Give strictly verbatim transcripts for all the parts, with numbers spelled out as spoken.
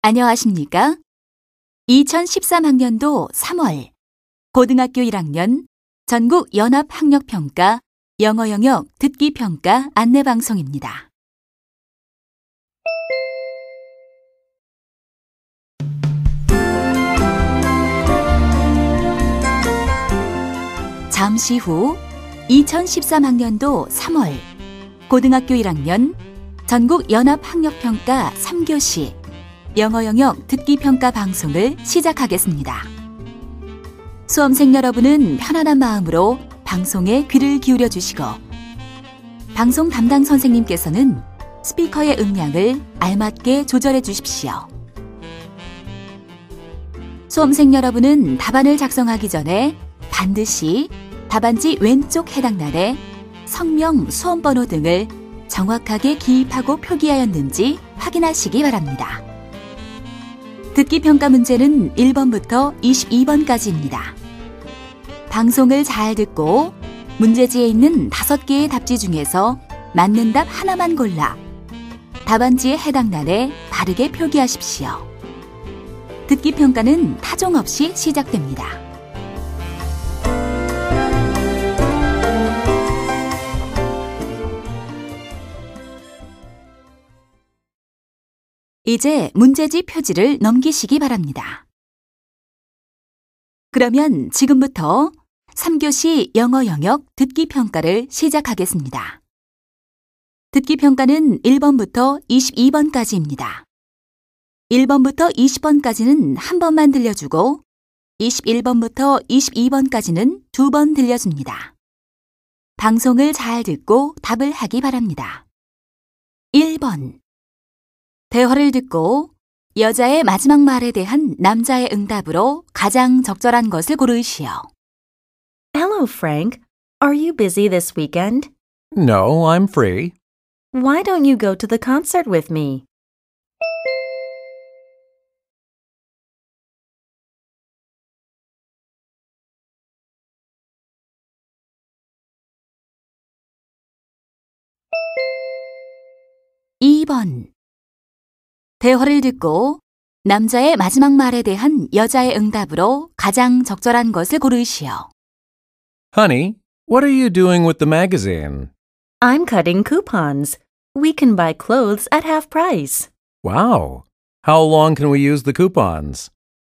안녕하십니까? 이천십삼 학년도 삼월 고등학교 일 학년 전국 연합학력평가 영어 영역 듣기 평가 안내방송입니다. 잠시 후 이천십삼 학년도 삼월 고등학교 일 학년 전국 연합학력평가 삼 교시 영어 영역 듣기 평가 방송을 시작하겠습니다. 수험생 여러분은 편안한 마음으로 방송에 귀를 기울여 주시고 방송 담당 선생님께서는 스피커의 음량을 알맞게 조절해 주십시오. 수험생 여러분은 답안을 작성하기 전에 반드시 답안지 왼쪽 해당란에 성명, 수험번호 등을 정확하게 기입하고 표기하였는지 확인하시기 바랍니다. 듣기 평가 문제는 일 번부터 이십이 번까지입니다. 방송을 잘 듣고 문제지에 있는 다섯 개의 답지 중에서 맞는 답 하나만 골라 답안지에 해당란에 바르게 표기하십시오. 듣기 평가는 타종 없이 시작됩니다. 이제 문제지 표지를 넘기시기 바랍니다. 그러면 지금부터 삼 교시 영어 영역 듣기 평가를 시작하겠습니다. 듣기 평가는 일 번부터 이십이 번까지입니다. 일 번부터 이십 번까지는 한 번만 들려주고 이십일 번부터 이십이 번까지는 두 번 들려줍니다. 방송을 잘 듣고 답을 하기 바랍니다. 일 번 대화를 듣고 여자의 마지막 말에 대한 남자의 응답으로 가장 적절한 것을 고르시오. Hello, Frank. Are you busy this weekend? No, I'm free. Why don't you go to the concert with me? 이 번 대화를 듣고 남자의 마지막 말에 대한 여자의 응답으로 가장 적절한 것을 고르시오. Honey, what are you doing with the magazine? I'm cutting coupons. We can buy clothes at half price. Wow. How long can we use the coupons?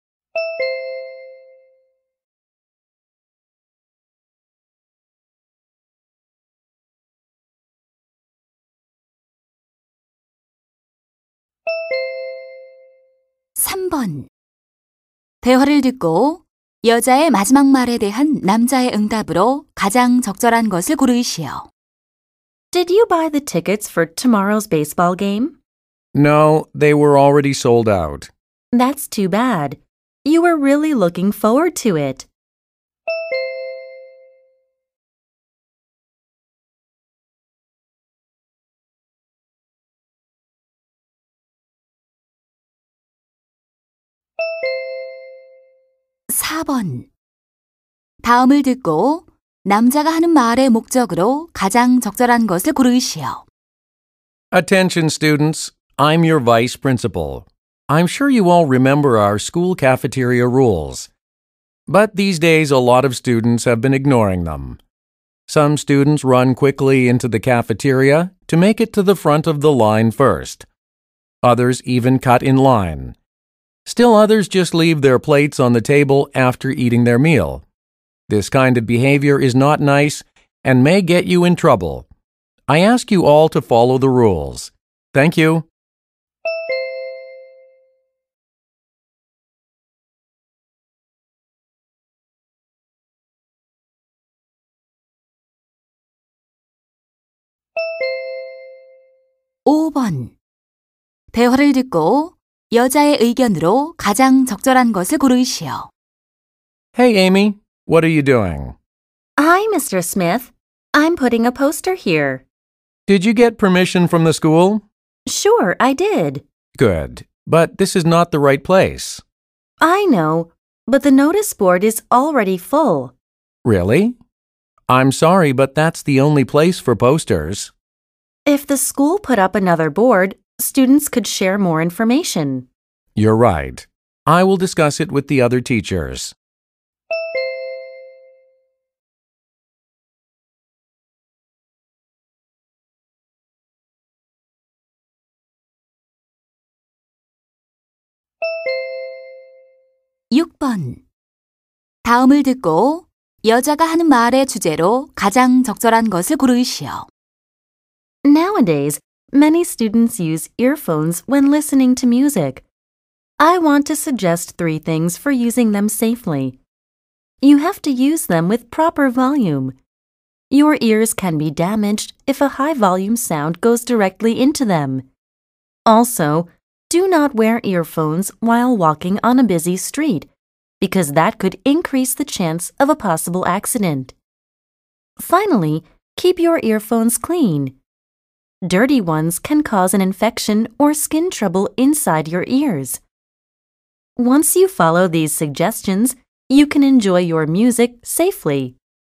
삼 번 대화를 듣고 여자의 마지막 말에 대한 남자의 응답으로 가장 적절한 것을 고르시오. Did you buy the tickets for tomorrow's baseball game? No, they were already sold out. That's too bad. You were really looking forward to it. 사 번 다음을 듣고 남자가 하는 말의 목적으로 가장 적절한 것을 고르시오. Attention, students. I'm your vice principal. I'm sure you all remember our school cafeteria rules. But these days, a lot of students have been ignoring them. Some students run quickly into the cafeteria to make it to the front of the line first. Others even cut in line. Still others just leave their plates on the table after eating their meal. This kind of behavior is not nice and may get you in trouble. I ask you all to follow the rules. Thank you. 오 번 대화를 듣고 여자의 의견으로 가장 적절한 것을 고르시오. Hey, Amy, what are you doing? Hi, Mister Smith. I'm putting a poster here. Did you get permission from the school? Sure, I did. Good, but this is not the right place. I know, but the notice board is already full. Really? I'm sorry, but that's the only place for posters. If the school put up another board, students could share more information. You're right. I will discuss it with the other teachers. 육 번. 다음을 듣고 여자가 하는 말의 주제로 가장 적절한 것을 고르시오. Nowadays, many students use earphones when listening to music. I want to suggest three things for using them safely. You have to use them with proper volume. Your ears can be damaged if a high-volume sound goes directly into them. Also, do not wear earphones while walking on a busy street, because that could increase the chance of a possible accident. Finally, keep your earphones clean. Dirty ones can cause an infection or skin trouble inside your ears. Once you follow these suggestions, you can enjoy your music safely.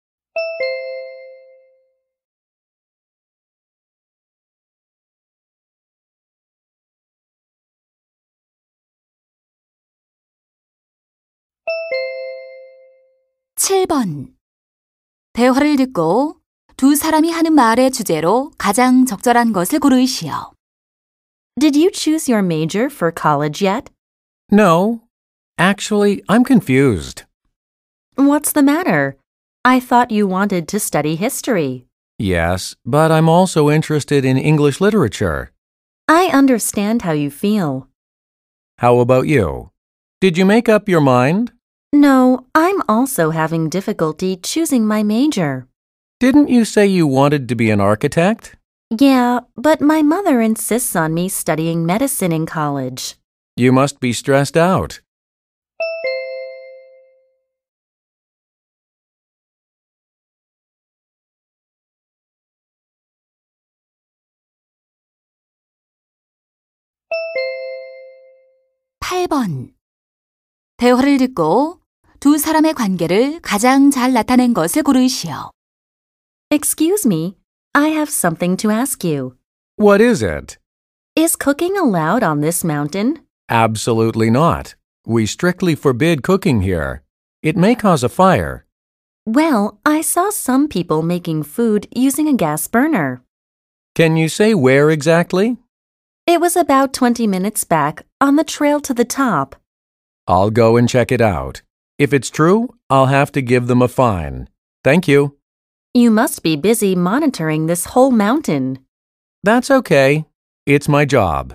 칠 번. 대화를 듣고 두 사람이 하는 말의 주제로 가장 적절한 것을 고르시오. Did you choose your major for college yet? No. Actually, I'm confused. What's the matter? I thought you wanted to study history. Yes, but I'm also interested in English literature. I understand how you feel. How about you? Did you make up your mind? No, I'm also having difficulty choosing my major. Didn't you say you wanted to be an architect? Yeah, but my mother insists on me studying medicine in college. You must be stressed out. 팔 번. 대화를 듣고 두 사람의 관계를 가장 잘 나타낸 것을 고르시오. Excuse me, I have something to ask you. What is it? Is cooking allowed on this mountain? Absolutely not. We strictly forbid cooking here. It may cause a fire. Well, I saw some people making food using a gas burner. Can you say where exactly? It was about twenty minutes back on the trail to the top. I'll go and check it out. If it's true, I'll have to give them a fine. Thank you. You must be busy monitoring this whole mountain. That's okay. It's my job.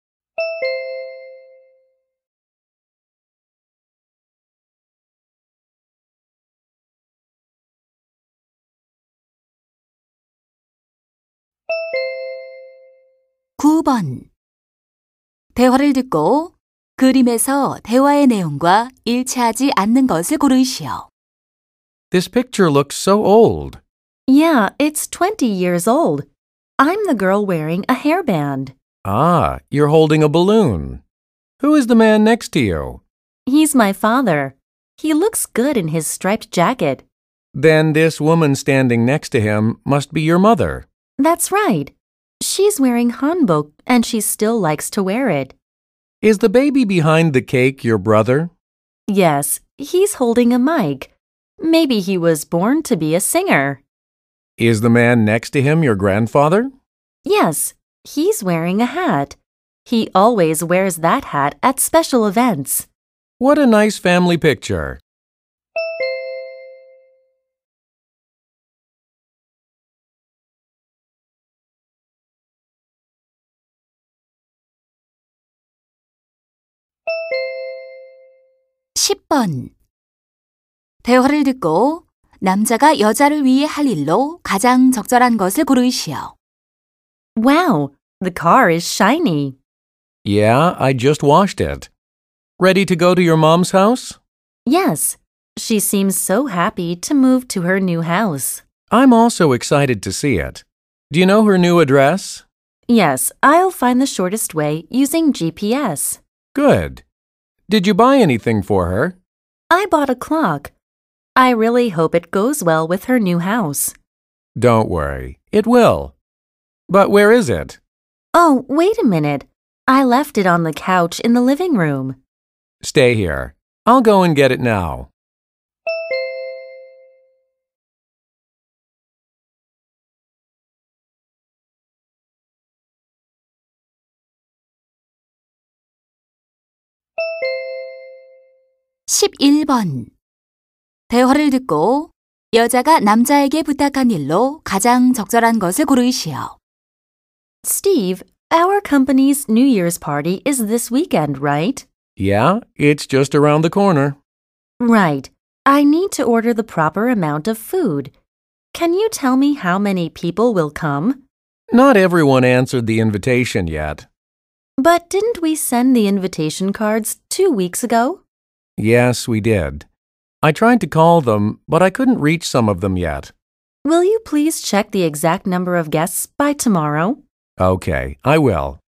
구 번. 대화를 듣고 그림에서 대화의 내용과 일치하지 않는 것을 고르시오. This picture looks so old. Yeah, it's twenty years old. I'm the girl wearing a hairband. Ah, you're holding a balloon. Who is the man next to you? He's my father. He looks good in his striped jacket. Then this woman standing next to him must be your mother. That's right. She's wearing hanbok and she still likes to wear it. Is the baby behind the cake your brother? Yes, he's holding a mic. Maybe he was born to be a singer. Is the man next to him your grandfather? Yes, he's wearing a hat. He always wears that hat at special events. What a nice family picture. 십 번. 대화를 듣고 남자가 여자를 위해 할 일로 가장 적절한 것을 고르시오. Wow, the car is shiny. Yeah, I just washed it. Ready to go to your mom's house? Yes, she seems so happy to move to her new house. I'm also excited to see it. Do you know her new address? Yes, I'll find the shortest way using G P S. Good. Did you buy anything for her? I bought a clock. I really hope it goes well with her new house. Don't worry, it will. But where is it? Oh, wait a minute. I left it on the couch in the living room. Stay here. I'll go and get it now. 십일 번. 대화를 듣고 여자가 남자에게 부탁한 일로 가장 적절한 것을 고르시오. Steve, our company's New Year's party is this weekend, right? Yeah, it's just around the corner. Right. I need to order the proper amount of food. Can you tell me how many people will come? Not everyone answered the invitation yet. But didn't we send the invitation cards two weeks ago? Yes, we did. I tried to call them, but I couldn't reach some of them yet. Will you please check the exact number of guests by tomorrow? Okay, I will.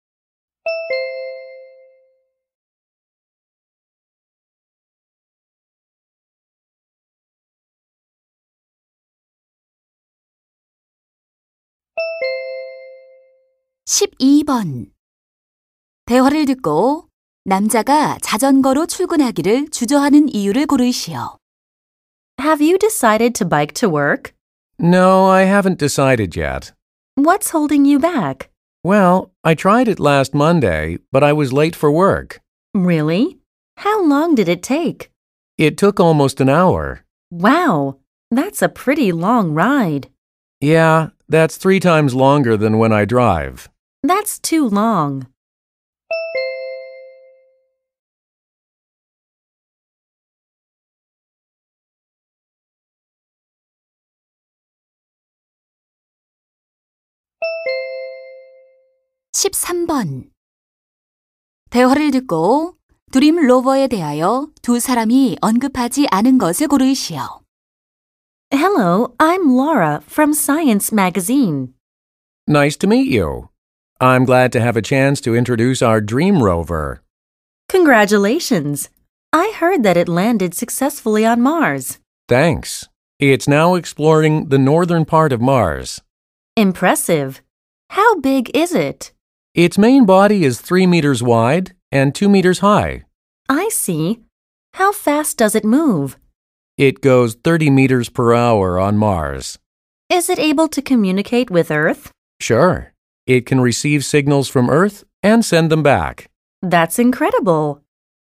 십이 번. 대화를 듣고 남자가 자전거로 출근하기를 주저하는 이유를 고르시오. Have you decided to bike to work? No, I haven't decided yet. What's holding you back? Well, I tried it last Monday, but I was late for work. Really? How long did it take? It took almost an hour. Wow, that's a pretty long ride. Yeah, that's three times longer than when I drive. That's too long. 십삼 번. 대화를 듣고 드림 로버에 대하여 두 사람이 언급하지 않은 것을 고르시오. Hello, I'm Laura from Science Magazine. Nice to meet you. I'm glad to have a chance to introduce our Dream Rover. Congratulations. I heard that it landed successfully on Mars. Thanks. It's now exploring the northern part of Mars. Impressive. How big is it? Its main body is three meters wide and two meters high. I see. How fast does it move? It goes thirty meters per hour on Mars. Is it able to communicate with Earth? Sure. It can receive signals from Earth and send them back. That's incredible.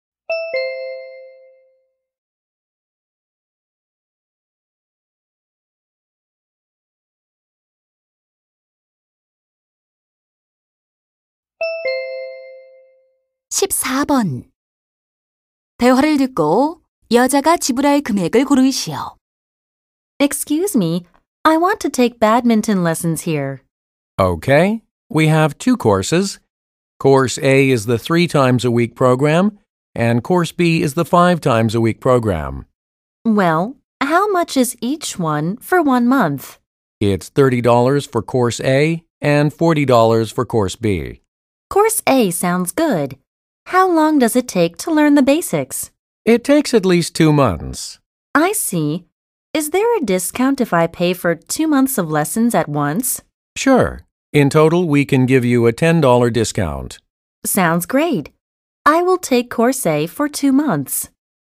십사 번. 대화를 듣고 여자가 지불할 금액을 고르시오. Excuse me, I want to take badminton lessons here. Okay. We have two courses. Course A is the three times a week program, and Course B is the five times a week program. Well, how much is each one for one month? It's thirty dollars for Course A and forty dollars for Course B. Course A sounds good. How long does it take to learn the basics? It takes at least two months. I see. Is there a discount if I pay for two months of lessons at once? Sure. In total, we can give you a ten dollars discount. Sounds great. I will take Course A for two months.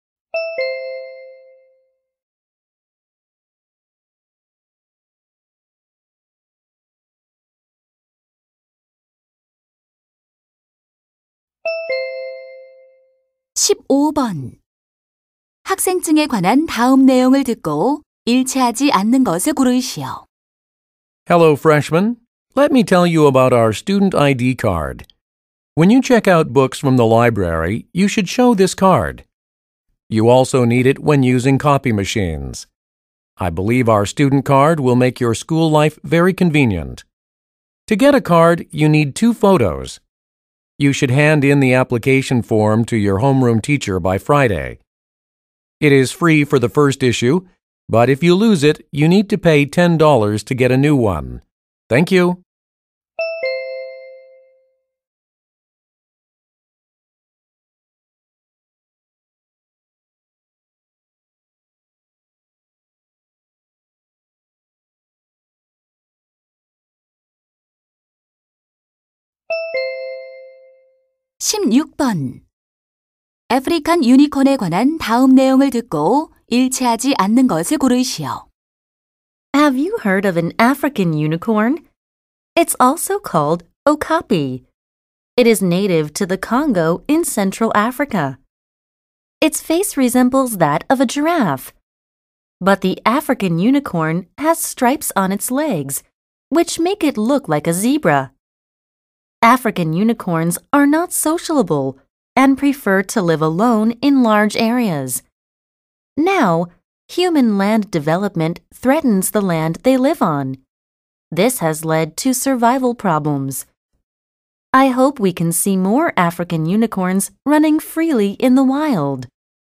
십오 번. 학생증에 관한 다음 내용을 듣고 일치하지 않는 것을 고르시오. Hello, freshmen. Let me tell you about our student I D card. When you check out books from the library, you should show this card. You also need it when using copy machines. I believe our student card will make your school life very convenient. To get a card, you need two photos. You should hand in the application form to your homeroom teacher by Friday. It is free for the first issue, but if you lose it, you need to pay ten dollars to get a new one. Thank you. 십육 번. 아프리칸 유니콘에 관한 다음 내용을 듣고 일치하지 않는 것을 고르시오. Have you heard of an African unicorn? It's also called okapi. It is native to the Congo in Central Africa. Its face resembles that of a giraffe. But the African unicorn has stripes on its legs, which make it look like a zebra. African unicorns are not sociable and prefer to live alone in large areas. Now, human land development threatens the land they live on. This has led to survival problems. I hope we can see more African unicorns running freely in the wild.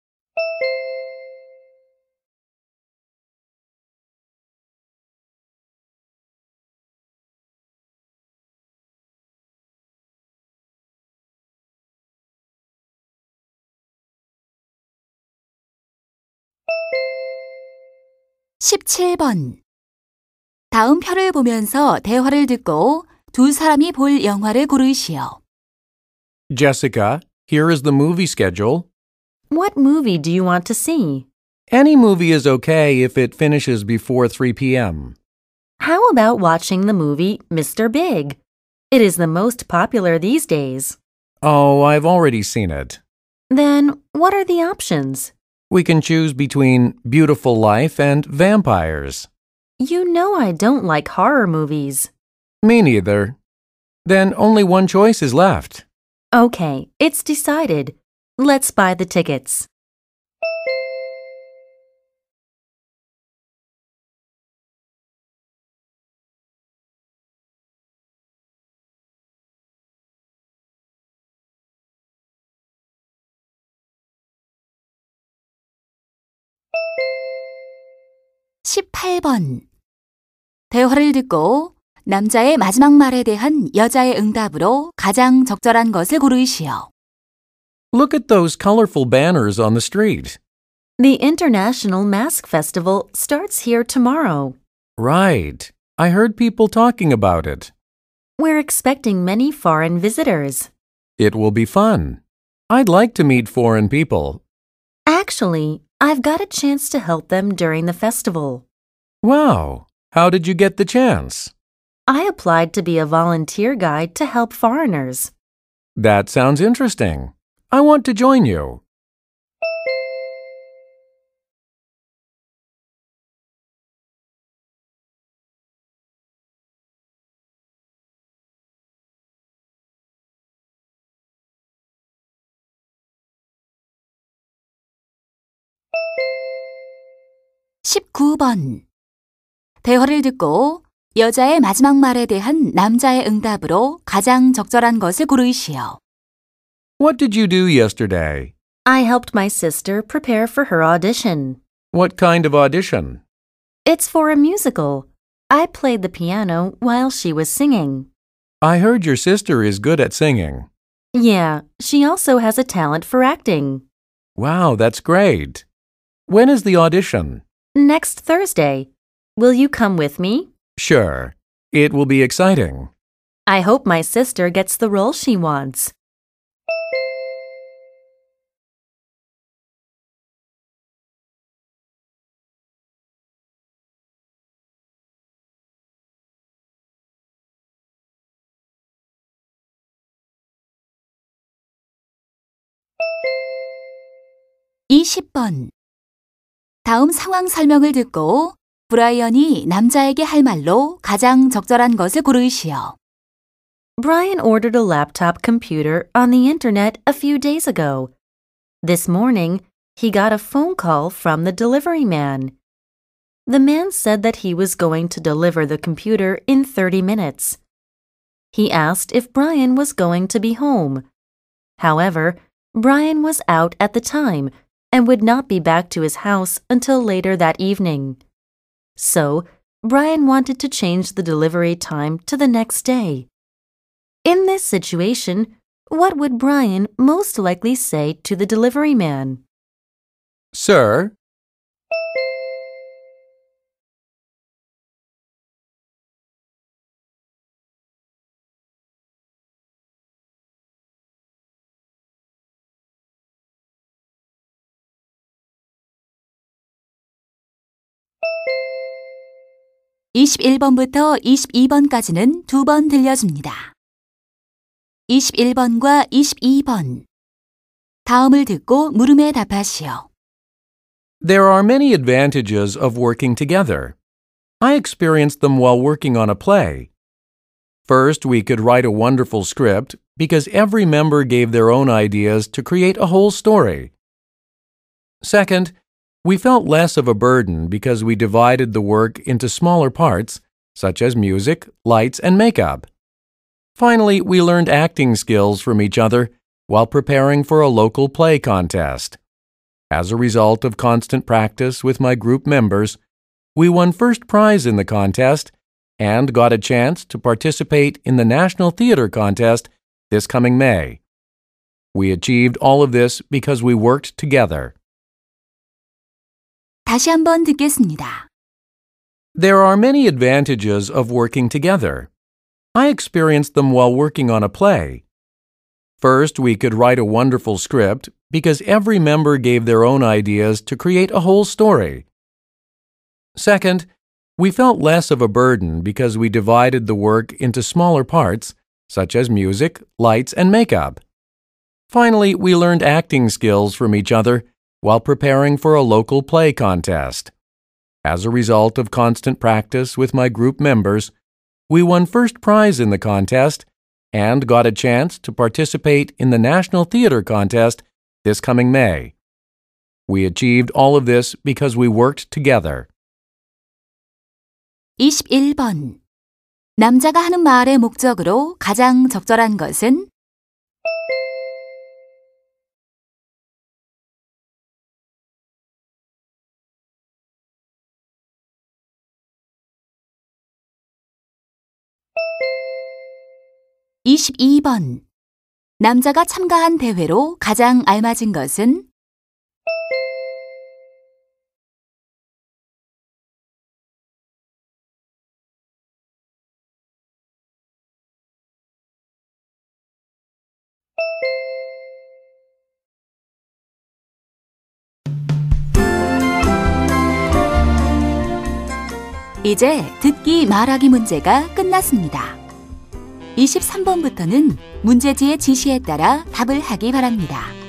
십칠 번. 다음 편을 보면서 대화를 듣고 두 사람이 볼 영화를 고르시오. Jessica, here is the movie schedule. What movie do you want to see? Any movie is okay if it finishes before three p.m. How about watching the movie Mister Big? It is the most popular these days. Oh, I've already seen it. Then, what are the options? We can choose between Beautiful Life and Vampires. You know I don't like horror movies. Me neither. Then only one choice is left. Okay, it's decided. Let's buy the tickets. 십팔 번. 대화를 듣고 남자의 마지막 말에 대한 여자의 응답으로 가장 적절한 것을 고르시오. Look at those colorful banners on the street. The International Mask Festival starts here tomorrow. Right. I heard people talking about it. We're expecting many foreign visitors. It will be fun. I'd like to meet foreign people. Actually, I've got a chance to help them during the festival. Wow. How did you get the chance? I applied to be a volunteer guide to help foreigners. That sounds interesting. I want to join you. 십구 번. 대화를 듣고 여자의 마지막 말에 대한 남자의 응답으로 가장 적절한 것을 고르시오. What did you do yesterday? I helped my sister prepare for her audition. What kind of audition? It's for a musical. I played the piano while she was singing. I heard your sister is good at singing. Yeah, she also has a talent for acting. Wow, that's great. When is the audition? Next Thursday. Will you come with me? Sure. It will be exciting. I hope my sister gets the role she wants. 이십 번. 다음 상황 설명을 듣고 브라이언이 남자에게 할 말로 가장 적절한 것을 고르시오. Brian ordered a laptop computer on the internet a few days ago. This morning, he got a phone call from the delivery man. The man said that he was going to deliver the computer in thirty minutes. He asked if Brian was going to be home. However, Brian was out at the time and would not be back to his house until later that evening. So, Brian wanted to change the delivery time to the next day. In this situation, what would Brian most likely say to the delivery man? Sir, 이십일 번부터 이십이 번까지는 두 번 들려줍니다. 이십일 번과 이십이 번. 다음을 듣고 물음에 답하시오. There are many advantages of working together. I experienced them while working on a play. First, we could write a wonderful script because every member gave their own ideas to create a whole story. Second, we felt less of a burden because we divided the work into smaller parts, such as music, lights, and makeup. Finally, we learned acting skills from each other while preparing for a local play contest. As a result of constant practice with my group members, we won first prize in the contest and got a chance to participate in the National Theater Contest this coming May. We achieved all of this because we worked together. 다시 한번 듣겠습니다. There are many advantages of working together. I experienced them while working on a play. First, we could write a wonderful script because every member gave their own ideas to create a whole story. Second, we felt less of a burden because we divided the work into smaller parts, such as music, lights, and makeup. Finally, we learned acting skills from each other while preparing for a local play contest. As a result of constant practice with my group members, we won first prize in the contest and got a chance to participate in the National Theater Contest this coming May. We achieved all of this because we worked together. 이십일 번. 남자가 하는 말의 목적으로 가장 적절한 것은? 이십이 번. 남자가 참가한 대회로 가장 알맞은 것은? 이제 듣기 말하기 문제가 끝났습니다. 이십삼 번부터는 문제지의 지시에 따라 답을 하기 바랍니다.